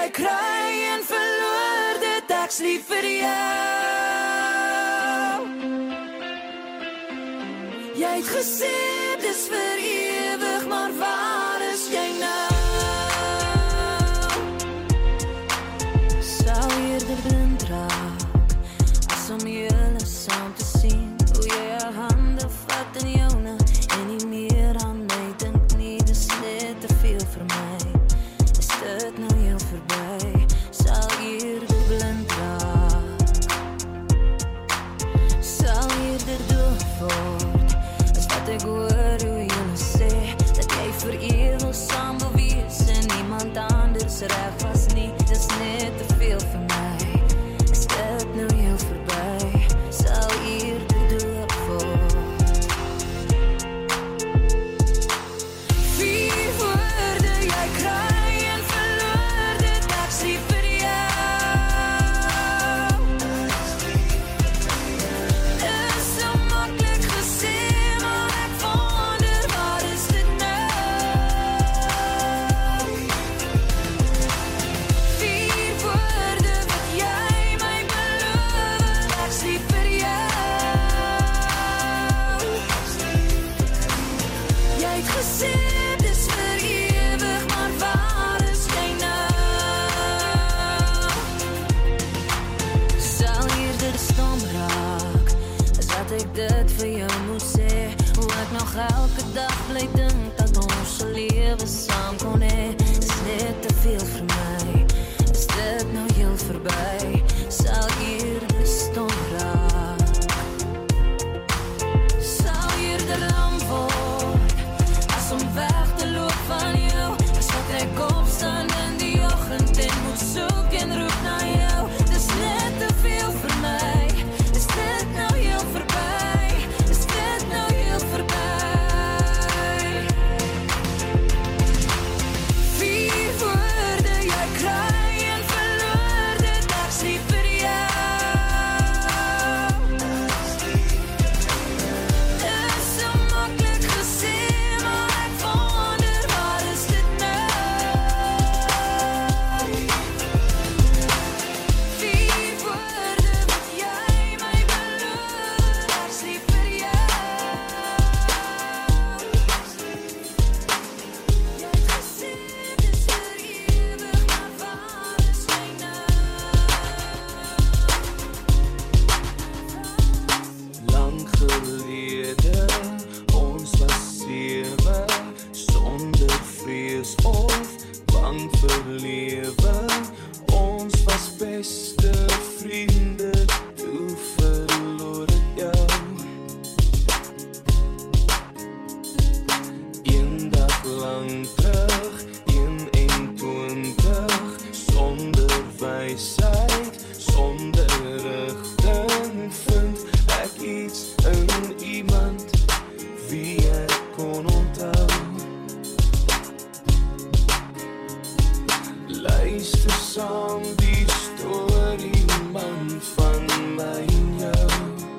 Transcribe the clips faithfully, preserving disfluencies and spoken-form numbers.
jy kry en verloor dit, ek's lief vir jou. Jy het gesê, dis vir ewig, maar waar is jy nou? Sou eerder blind raak, as om julle saam te sien, hoe jy jou hande vat in joune, en nie meer aan my dink nie, dis net te veel vir my. Is dit nou heel verby, sal eerder blind raak, sal eerder doof word, is wat ek hoor hoe julle sê, dat jy vir ewig saam wil wees, en niemand anders reg was nie, dis net te veel vir my. Is dit nou heel verby, sal eerder doof word. Vier woorde jy kry en verloor dit, ek's lief vir jou. Is so maklik gesê, maar ek wonder, waar is dit nou? Vier woorde wat jy my beloof, ek's lief vir jou. Jy het gesê, dis vir ewig, maar waar is jy nou? Sal eerder stom raak, as wat ek dit vir jou moet sê, hoe ek nog elke dag bly dink, dat ons se lewe saam kon hê, is net te veel vir my. Is dit nou heel verby, sal eerder stom raak, sal eerder lam word, as om weg te loop van jou, as wat ek opstaan in die oggend en moet soek en roep na jou, dis net te veel vir my. Is dit nou heel verby, is dit nou heel verby? Vier woorde jy kry en verloor dit, ek's lief vir jou. Dis so maklik gesê, maar ek wonder, waar is dit nou? Vier woorde wat jy my beloof, ek's lief vir jou. Jy het gesê, dis vir ewig, maar waar is jy nou? Lang gelede, ons was sewe, sonder vrees of bang vir lewe. Ons was beste vriende, toe verloor ek jou. Een dag lang terug, eenentwintig, sonder wysheid, sonder rigting, vind ek iets in iemand wie ek kon onthou. Luister saam die storie, man, van my en jou.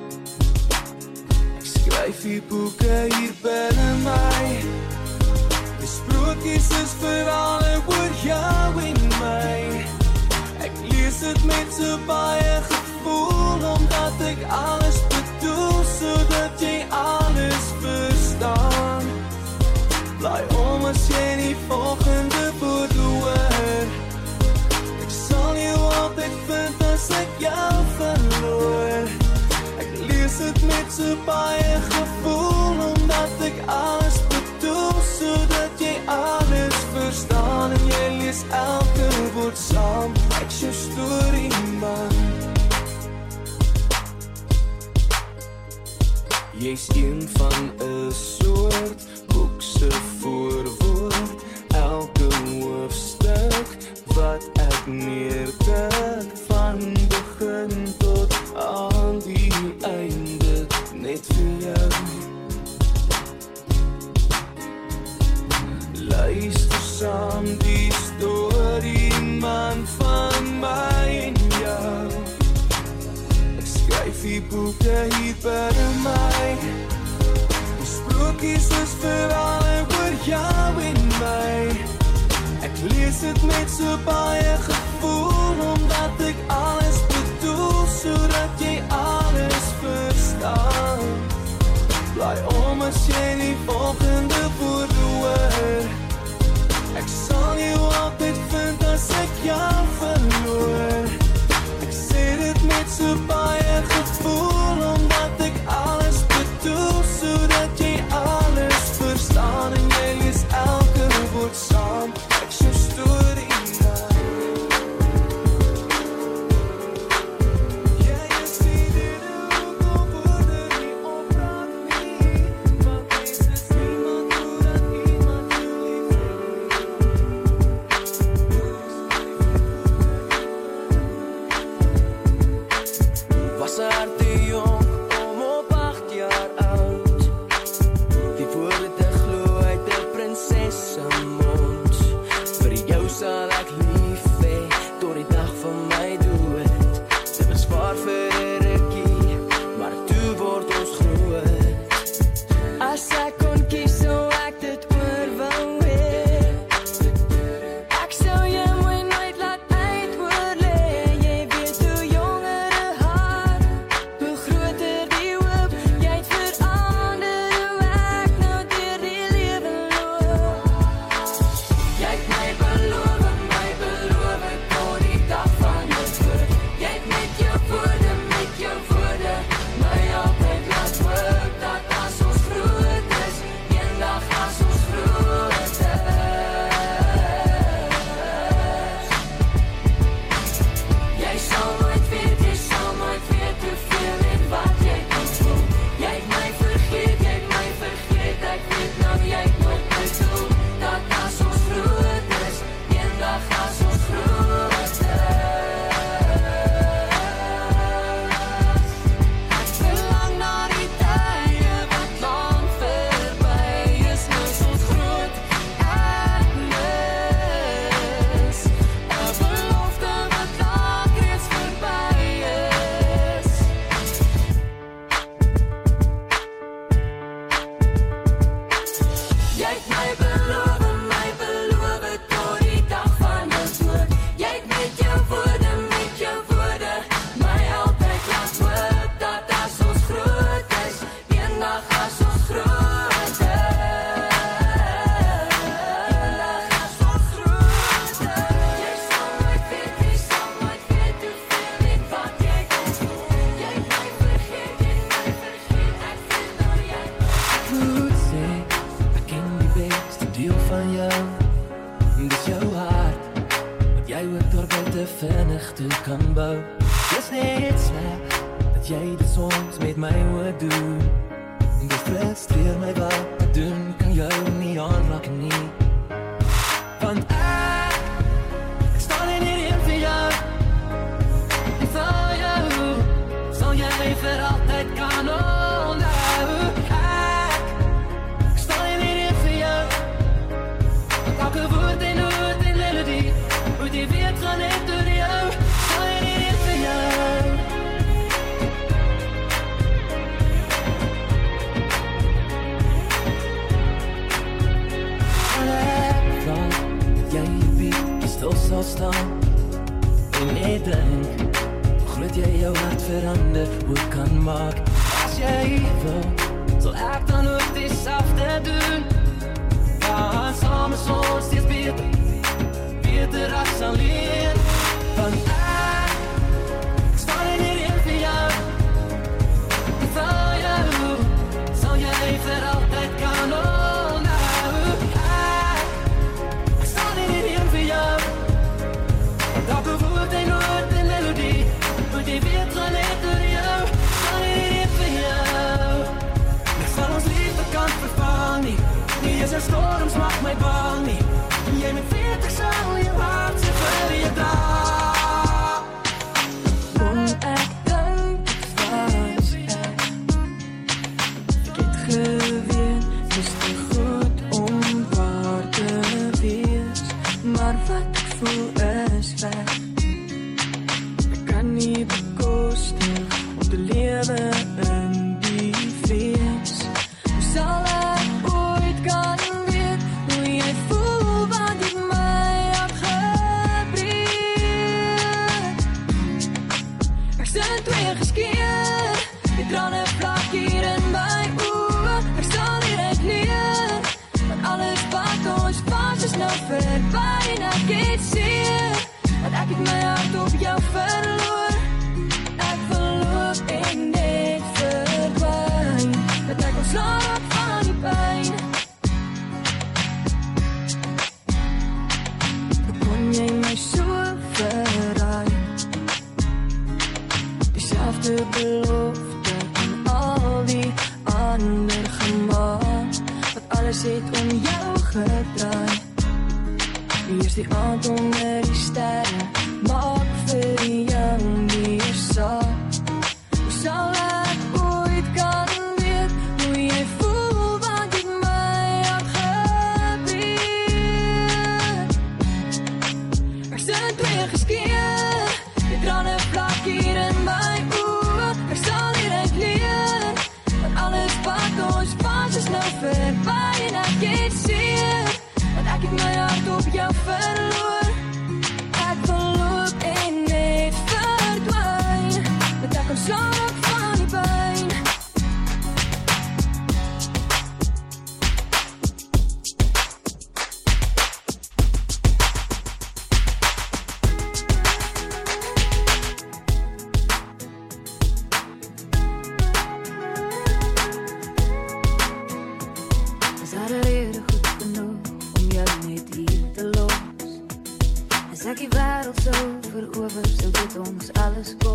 Ek skryf die boeke hier binne my, die sprokies is verhale oor jou en my. Ek lees dit met so baie gevoel, omdat ek alles bedoel, sodat jy alles verstaan. Bly om as jy die volgende woord hoor, ek sal jou altyd vind as ek jou verloor. Ek lees dit met so baie gevoel, omdat ek alles bedoel, sodat jy alles verstaan, en jy lees elke woord saam, ek's jou storie, man. Jy's een van 'n soort boekse voorwoord, elke hoofstuk wat ek neerdruk, van begin tot aan die einde, net vir jou. Luister saam die storie, man, van my en jou. Ek skryf die boeke hier binne my, die sprokies is verhale oor jou en my. Ek lees dit met so baie gevoel, Bly om as jy die volgende woorde hoor. Ek sal jou altyd vind as ek jou verloor. Ek sê dit met so baie gevoel, omdat ek alles bedoel, sodat jy alles verstaan en jy lees elke woord saam. Ek jou storie na. Ja, jy sê dit ook al woorde nie opraak nie, want jy is niemand hoe dat iemand jou lief. Was haar te jong om op acht jaar oud die woorde te glo uit die prinses se mond. Vir jou sal ek lief hê tot die dag van my dood. Dit was waar vir 'n rukkie, maar toe word ons groot. As ek kon kies, sou ek dit oor wou hê. Ek sou jou mooi nooit laat uitoorlê. Jy weet hoe jonger 'n hart, hoe groter die hoop. Jy het verander hoe ek nou deur die lewe loop. Jy het my beloof, my beloof, tot die dag van jou dood. Jy het met jou woorde, met jou woorde, my altyd laat hoop, dat as ons groot is, eendag as ons groot is. Jy sal nooit weet, jy sal nooit weet hoeveel en wat jy kan voel. Jy het my vergeet, jy het my vergeet, ek weet nou jy het nooit bedoel, dat as ons groot is, eendag as ons groot is. Ek verlang na die tye wat lang verby is, mis ons groot ernis. 'n belofte wat lank reeds verby is. Jy het my beloof, my beloof, tot die dag van jou dood. Jy het met jou woorde, met jou woorde, my altyd laat hoop, dat as ons groot is, eendag as ons groot is. Eendag as ons groot is. Jy sal nooit weet, jy sal nooit weet hoeveel en wat jy kan doen. Jy het my vergeet, jy het my vergeet, ek weet nou jy. Ek moet sê, ek ken die beste deel van jou. Dis jou hart, wat jy ook door buite vinnig toe kan bou. Dis net sleg, dat jy dit soms met my moet doen. Dit frustreer my wat ek doen, kan jou nie aanraak nie. Want ek, ek staan in hierdie vir jou. En vir jou, sal jy vir altyd kan onthou. Ek, ek staan in hierdie vir jou. Want elke woord en noot en melodie, hoe die weet gaan net door jou. Staan in hierdie vir jou. En ek vra dat jy bietjie stil sal staan en net dink, hoe groot jy jou hart verander, hoe het kan maak. As jy wil, sal ek dan ook dieselfde doen. Ja, saam is ons steeds beter, beter as alleen. Want ek, ek staan in hierdie vir jou. En vir jou, sal jy vir altyd kan onthou. Ek, ek staan in hierdie vir jou. Want elke woord en noot en melodie, moet jy weet gaan net door jou. Staan in hierdie vir jou. Niks van ons liefde kan vervang nie. Nie is 'n storms maak my bang nie. Jy met veertig sal jou hart se vir jou dra. Kom ek dink was ek, ek het geweet, dis te goed om waar te wees. Maar wat ek voel is weg. Ek kan nie bekostig om te lewe in die fees. Hoe sal ek ooit kan weet hoe jy voel, wat jy my hart gebreek. Ek sien twee geskeer, die trane vlak hier in my oë. alles het om jou gedraai. Wie is die aand onder die sterre, maak vir jou meer saak. Hoe sal ek ooit kan weet, hoe jy voel, want jy my hart gebreek. Er zijn twee geskeer, die tranen vlak hier in my oor. Er sal hier uit leer, want alles wat ons was is nou verby en ek het seer, want ek het my hart op jou verloor. Ek verloop en net verdwijn, want ek ontslaan ook van die pijn. Is daar 'n rede goed genoeg om jou net hier te los? As ek die wêreld sou verower, sou dit ons alles kos.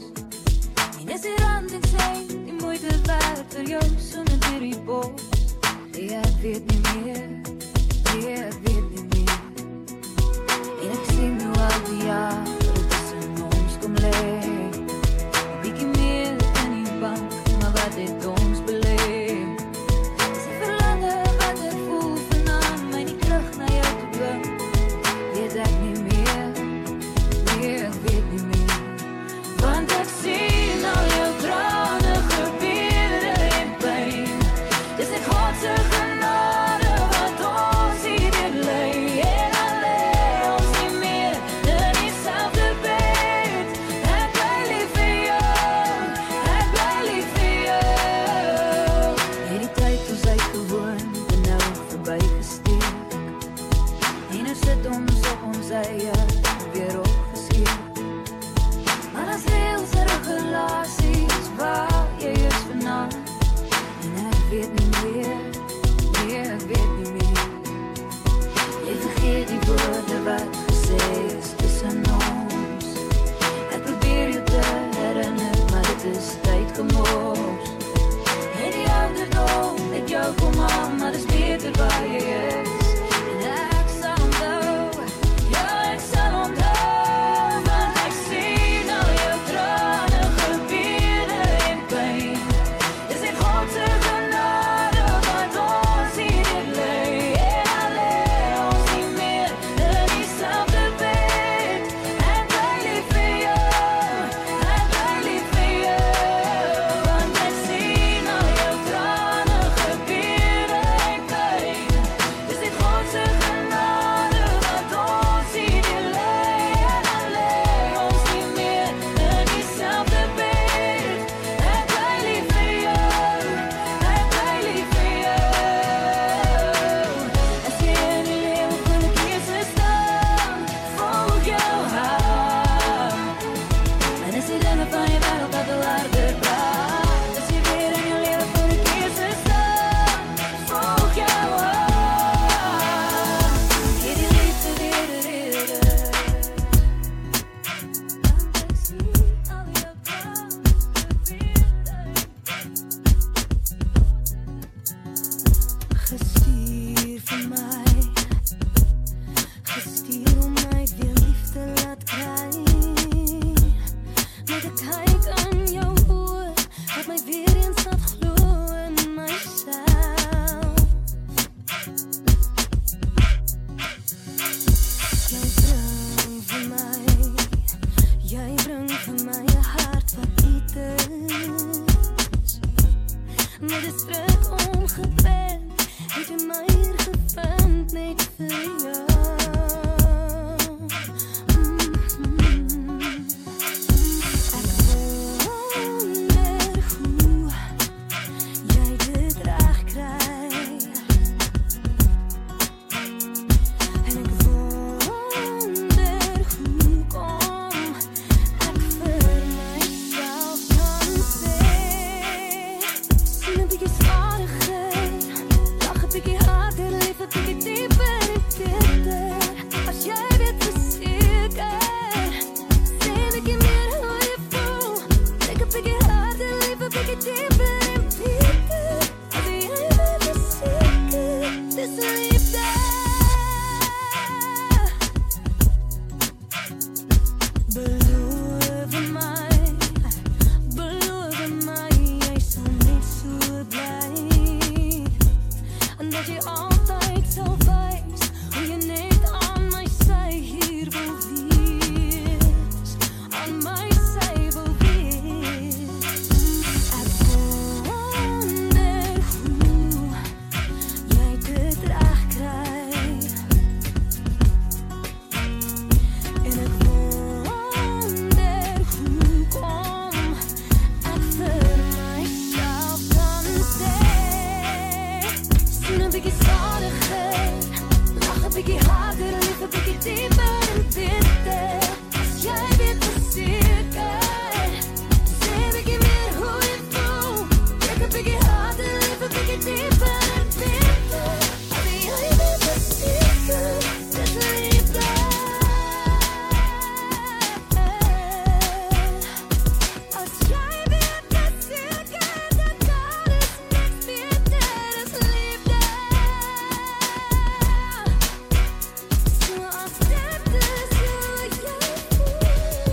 En is die rand en sy die moeite werd vir jou sonder hierdie bos? Nee, ek weet nie meer, nee, ek weet nie meer. En ek sien hoe al die jare tussen ons kom lê. 'n bietjie meer in die bank, maar wat het ons beleef? Is die verlange wat ek voel vanaand my nie terug na jou te bring? Weet ek nie meer, nee, ek weet nie meer. Want ek sien al jou trane, gebeure en pyn. Dis net God se genade wat ons hier lê. En al lê ons nie meer in dieselfde bed. Ek bly lief vir jou, ek bly lief vir jou. Hierdie tyd ons uitgewoon, en nou verby gesteek. En nou sit ons op ons eie, weer opgeskeep. Maar as reëls en regulasies waar jy is vanaand. En ek weet nie meer, nee, ek weet nie meer. Jy vergeet die woorde wat gesê is tussen ons. Ek probeer jou te herinner, maar dit is tyd gemors. En die ouderdom het jou kom aan, maar dis beter waar jy is. En ek sal onthou, ja, ek sal onthou, want ek sien al jou trane, gebeure en pyn. Dis net God se genade wat ons hier lê. En al lê ons nie meer in dieselfde bed. Ek bly lief vir jou, ek bly lief vir jou. Want ek sien al jou trane, gebeure en pyn. Dis net God se genade wat ons hier lê. En al lê ons nie meer in dieselfde bed. Ek bly lief vir jou, ek bly lief vir jou. As jy in die leeuw van die kiese staan, volg jou hart. En is die dinge van je wêreld wat al harder praat. As jy weer in die leeuw van die kiese staan, volg jou hart. Gee die liefde weer de rede. Want ek sien al jou trane, gestuur vir my, gestuur om my weer lief te laat kry. Met 'n kyk in jou oë, wat my weer eens laat glo in myself. Jy bring vir my, jy bring vir my 'n hart wat iets is. Met 'n stryk ongewen, het jy my hier gevind net vir jou. Mhm. Ek wonder hoe jy dit reg kry. En ek wonder hoe kom ek vir myself kan sê. Sien 'n bietjie stadigheid, lach 'n bietjie harder dat jy altyd sal wys hoe jy net aan my sy hier wil wees, aan my sy wil wees. Ek wonder hoe jy dit reg kry, en ek wonder hoe kom ek vir myself kan sê, sien 'n bietjie stadiger, lach 'n bietjie harder, lief 'n bietjie dieper en beter, as jy weet verseker, sê 'n bietjie meer hoe jy voel, druk 'n bietjie harder, lief 'n bietjie dieper en beter, as jy weet verseker, dis liefde. As jy weet verseker, dat daar is niks beter as liefde. So as dit is hoe jy voel,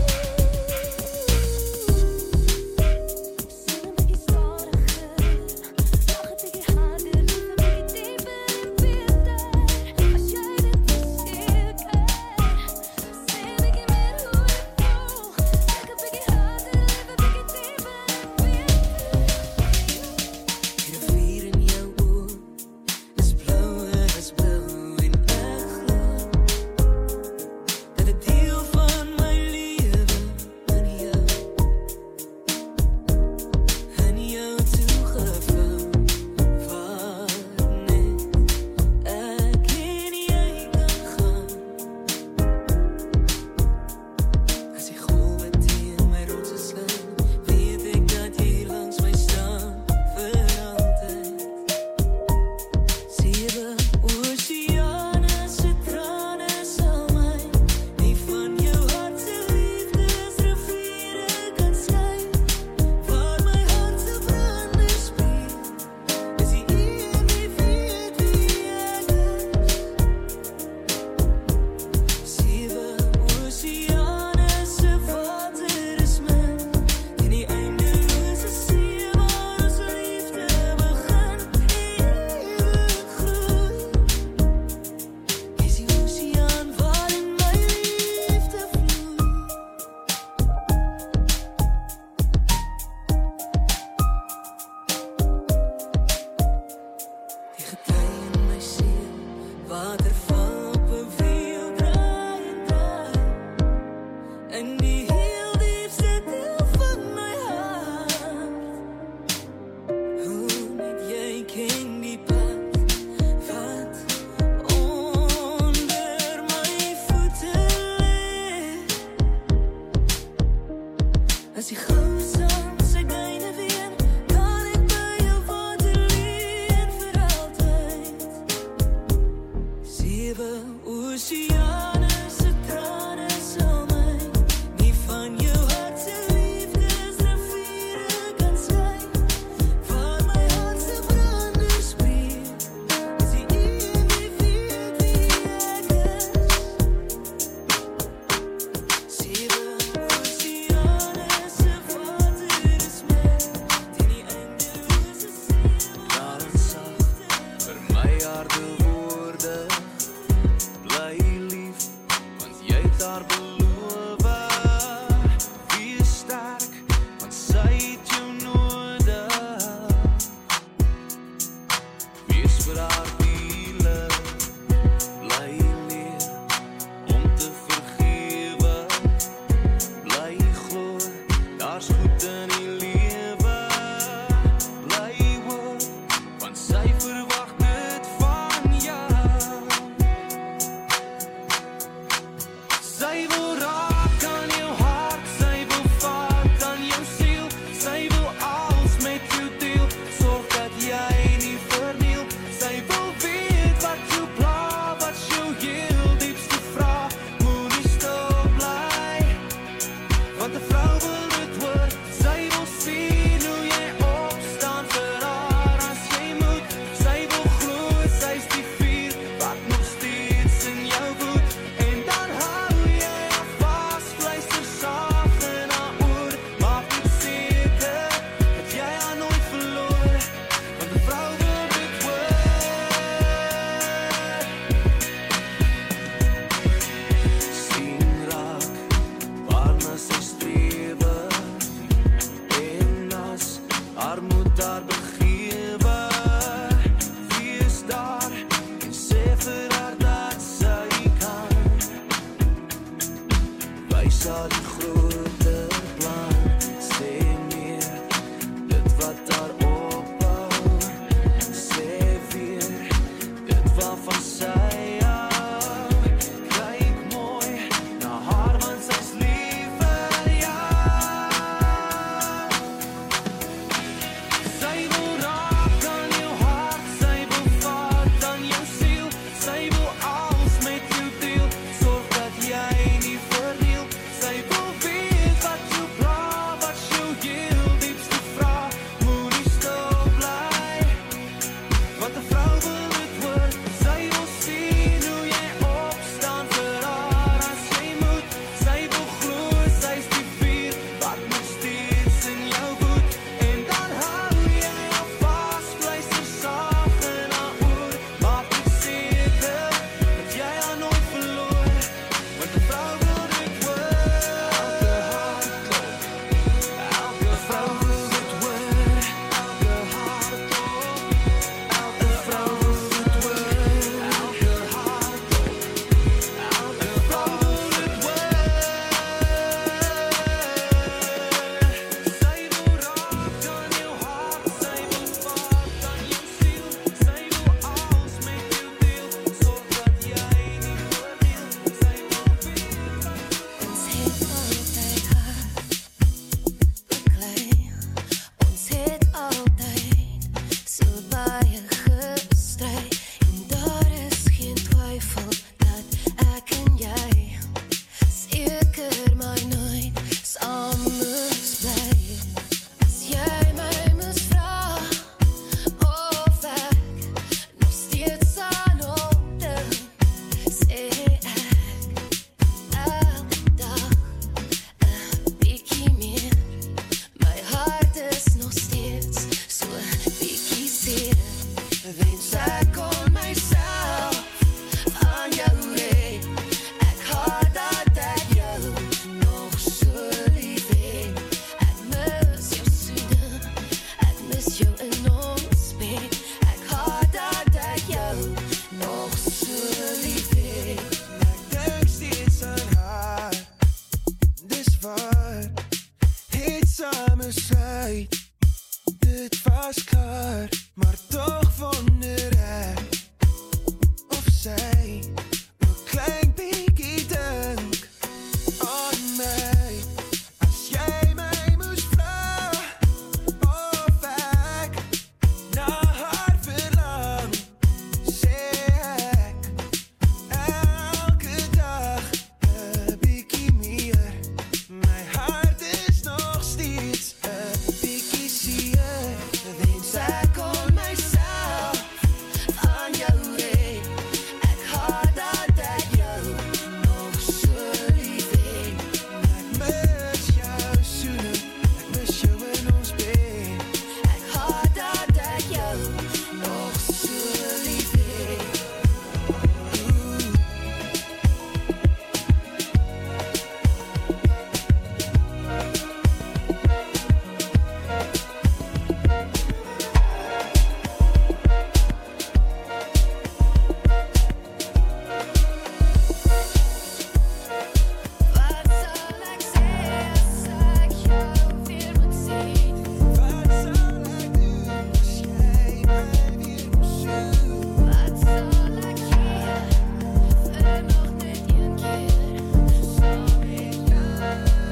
sien 'n bietjie stadiger, lach 'n bietjie harder, lief 'n bietjie dieper en beter, as jy weet verseker, sê 'n bietjie meer hoe jy voel, druk 'n bietjie harder, lief 'n bietjie dieper en beter. Die rivier in jou oë is blouer as blou en ek glo dat 'n deel van my lewe in jou, in jou toegevou, waar net ek en jy kan gaan. As die golwe teen my rotse slaan, weet ek dat jy langs my staan vir altyd. Sewe oseane se trane sal my nie van jou hart se liefdesriviere kan skei. Waar my hart se brande speel, is die een wie weet wie ek is. Sewe oseane se water is min, en die eindelose see waar ons liefde begin en ewig groei. Is die oseaan waarin my liefde vloei. Die gety in my siel, waterval op 'n wiel, draai en draai, in die heel diepste deel van my hart. Hoe net jy ken die pad wat onder my voete lê. As die goue sand sy duine ween, kan ek by jou water leen vir altyd. Sewe oseane se trane sal my nie van jou hart se liefdesriviere kan skei. Waar my hart se brande speel, is die een wie weet wie ek is. Sewe oseane se water is min, teen die eindelose see. Daarin sag vir my harde woorde, bly lief, want jy het haar beloof. Wees sterk, want sy het jou nodig. Wees vir haar wiele, bly leer om te vergewe. Bly glo, daar's goed in die lewe. Bly hoop, want sy verwag dit van jou. Sy wil raak aan jou hart, sy wil vat aan jou siel, sy wil alles met jou deel, sorg dat jy nie verniel. Sy wil gestrei. En daar is geen twyfel dat ek en jy seker maar nooit saam moes bly. As jy my moes vra of ek nog steeds aan hom dink, sê ek elke dag 'n bietjie meer. My hart is nog steeds so bietjie seer. Wens ek kon myself aan jou hê. Ek haat dat ek jou nog so lief het. Ek mis jou soene, ek mis jou in ons bed. Ek haat dat ek jou nog so lief het. Ek dink steeds aan haar, dis waar, het samen sluit. Dit was klaar, maar toch wonder ek of sy 'n klein bietjie dink aan my. As jy my moes vra of ek na haar verlang, sê ek elke dag 'n bietjie meer. My hart is nog steeds 'n bietjie seer. Wens ek kon myself aan jou hê. Ek haat dat ek jou nog so lief het. Ek mis jou soene, ek mis jou in ons bed. Ek haat dat ek jou nog so lief het. Wat sal ek sê as ek jou weer moet sien? Wat sal ek doen as jy my weer moes soen? Wat sal ek gee vir nog net een keer saam met jou?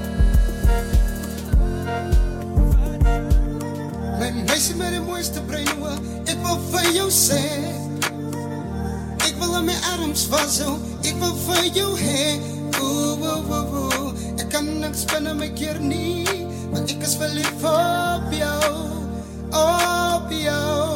My meisie met die mooiste brein, oe, ek wil vir jou sê. Ek wil aan my arms vashou, ek wil vir jou hê. Oeh, oeh, oeh, oeh, ek kan niks binne my keer nie, want ek is verlief op jou, op jou.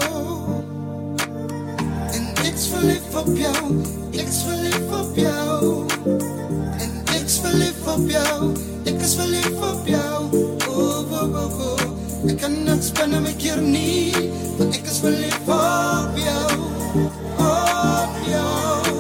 En ek is verlief op jou, ek is verlief op jou. En ek is verlief op jou, ek is verlief op jou. Oeh, oeh, oeh, oeh, ek kan niks binne my keer nie, want ek is verlief op jou, op jou.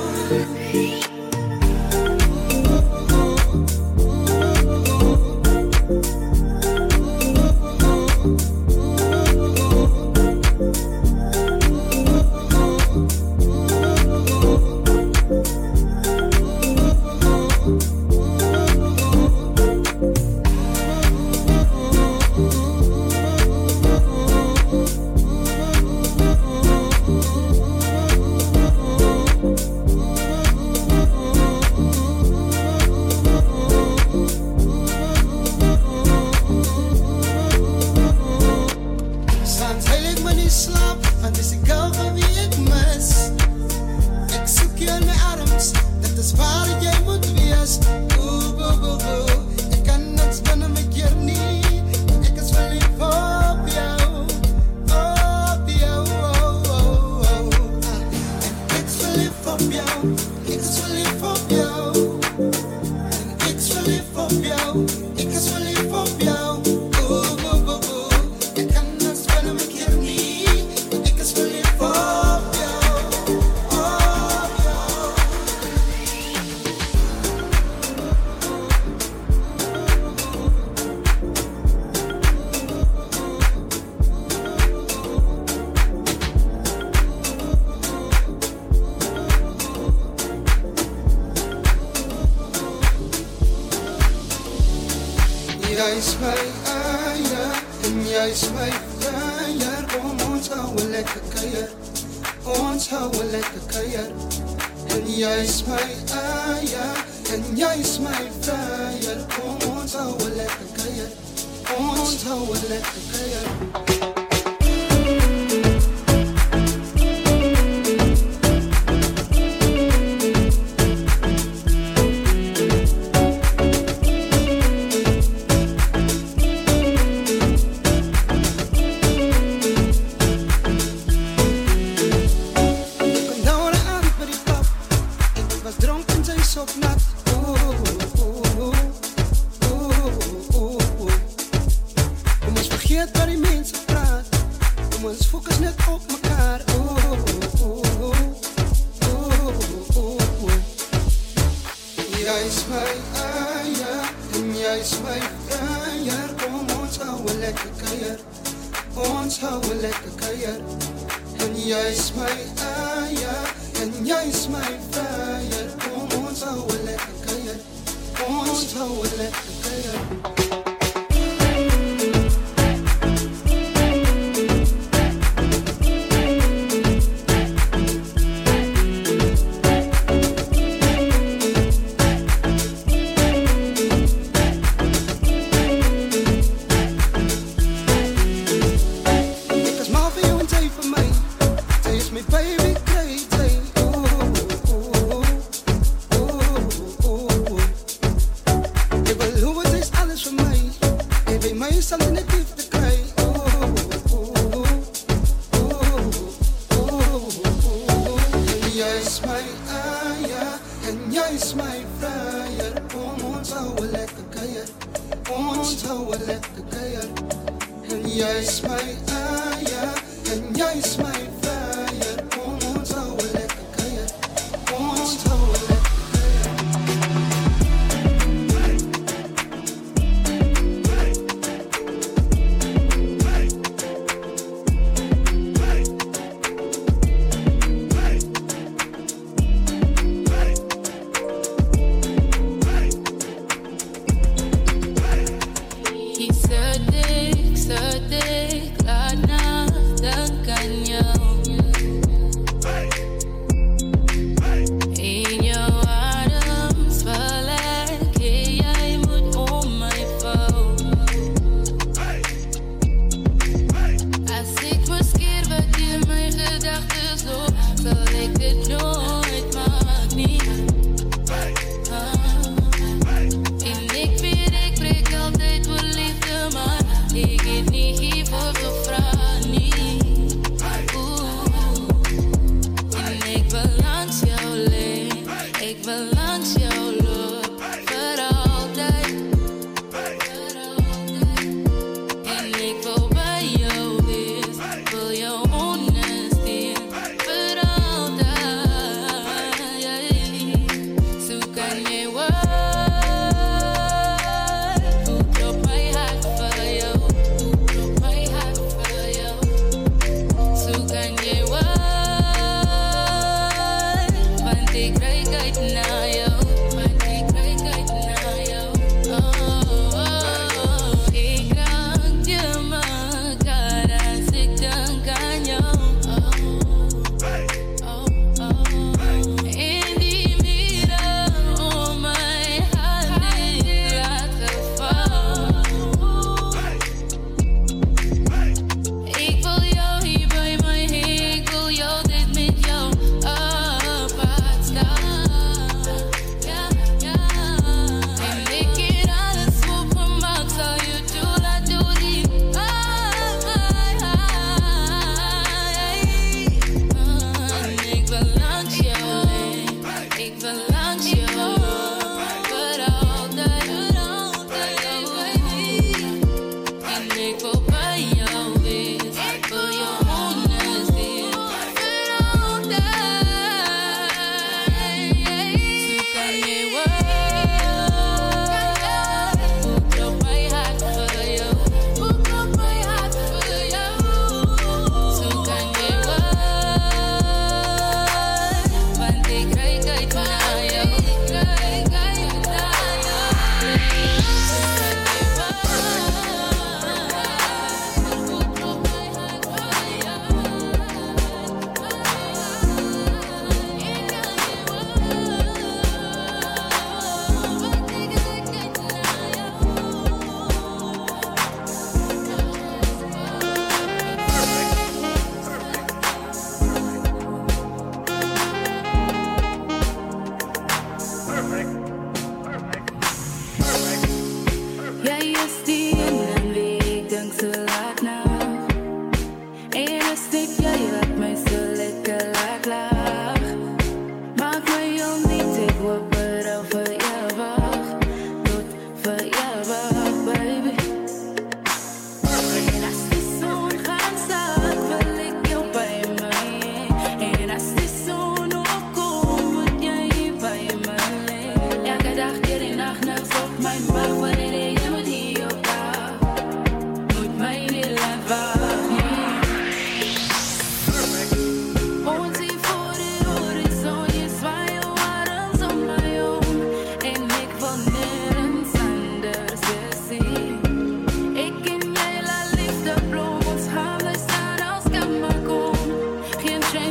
Soms huil ek my nie slaap, want dis die kou van wie ek mis. Ek soek jou in my arms, dit is waar jy moet wees. Oeh, oeh, oeh, oeh, ek kan niks binne my keer nie, ek is verlief op jou, op jou, oh, oh, oh. Ah, en ek is verlief op jou, ek is verlief op jou. En ek is verlief op jou, ek is verlief op jou. Oeh, oeh, oeh, oeh, ek kan niks binne my keer nie, ek is verlief op jou, op jou. Jy is my eier, en jy is my vleier. Kom ons hou 'n lekker kuier, ons hou 'n lekker kuier. En jy is my eier, en jy is my vleier. Kom ons hou 'n lekker kuier, ons hou 'n lekker kuier. lekker kuier. En jy is my eier, en jy is my vryer. Kom ons hou 'n lekker kuier, ons hou 'n lekker kuier. He's so thick, so thick, like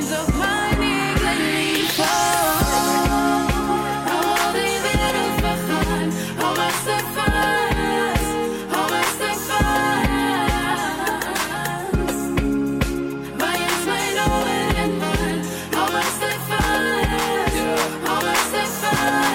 op my nie, ek lê nie voor. Hou al die wereld vergaan, hou my stuk vast, hou my stuk vast. Maar jy is my nou en man, hou my stuk vast, hou my stuk vast.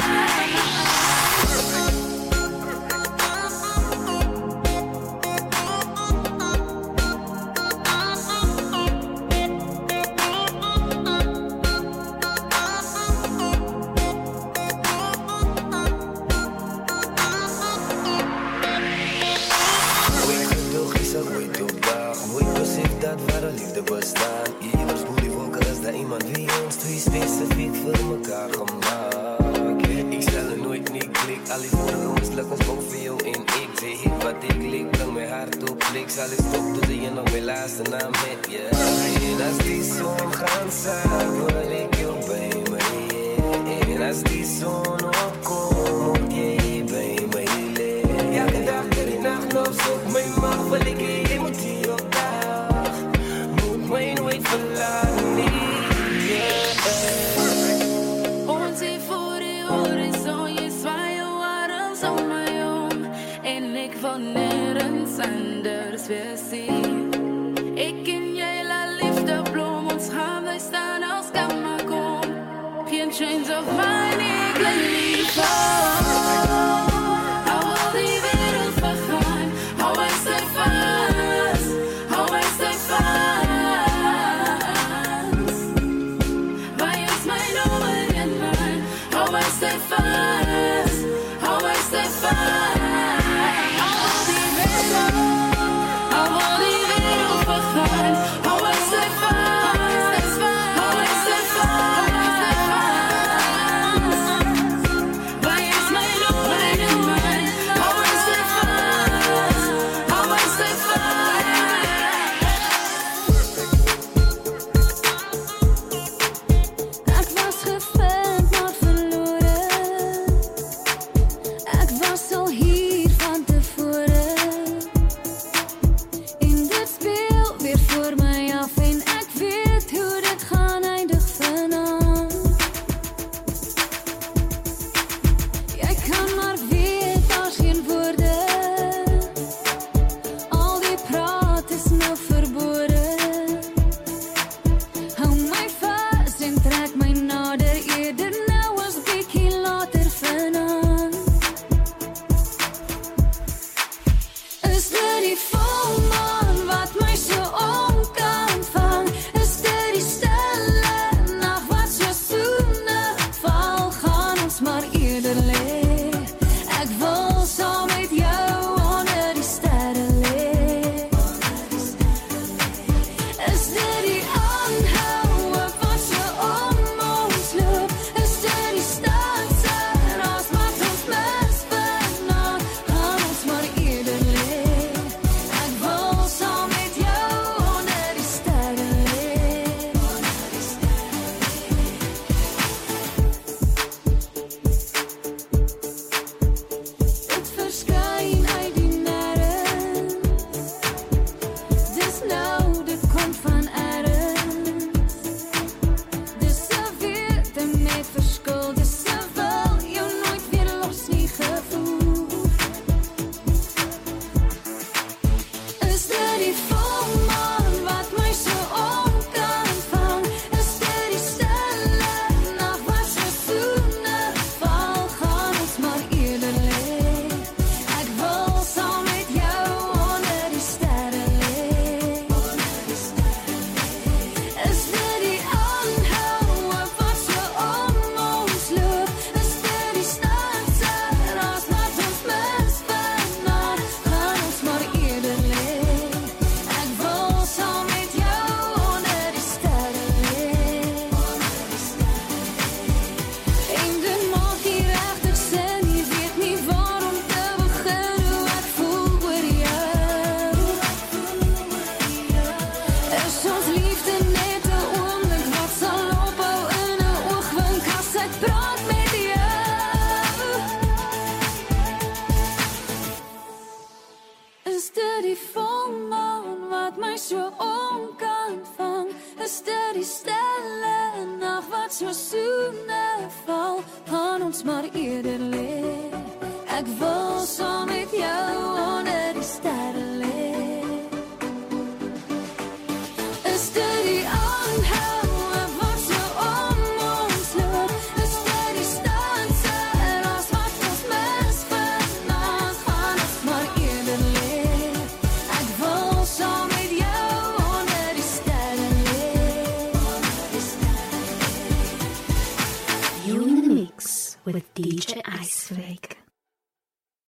Bestaan. Ieders moet die wolken als dat iemand wie ons twee specifiek voor mekaar gemaakt. Ik stel er nooit niet klik, al die vorige mislukkens boven jou en ik. Zeg hit wat ik lik, breng mijn hart op klik. Zal ik stop, doe je nog mijn laatste naam met je. En als die zon gaat zagen, wil ik jou bij me. En als die zon opkomt, moet je hier bij me. Elke dag, iedere nacht nog zoek mijn macht, wil ik je moet hier op dag. Wait, wait for love, yeah. Ons hier voor die horizon, je zwaai je arms om mij om. En ik wil nergens anders weer zien. Ik en jij, la liefde bloem, ons gaan wij staan als stille nacht wat so soene val, gaan ons maar eerder lê. Ek wil saam met jou onder die sterre lê. Is dit die aanhoue wat so om ons loop? Is dit die stanse as wat ons mis vanaand, gaan ons maar eerder lê. Ek wil saam met jou onder die sterre lê. You in the mix with D J Iceflake.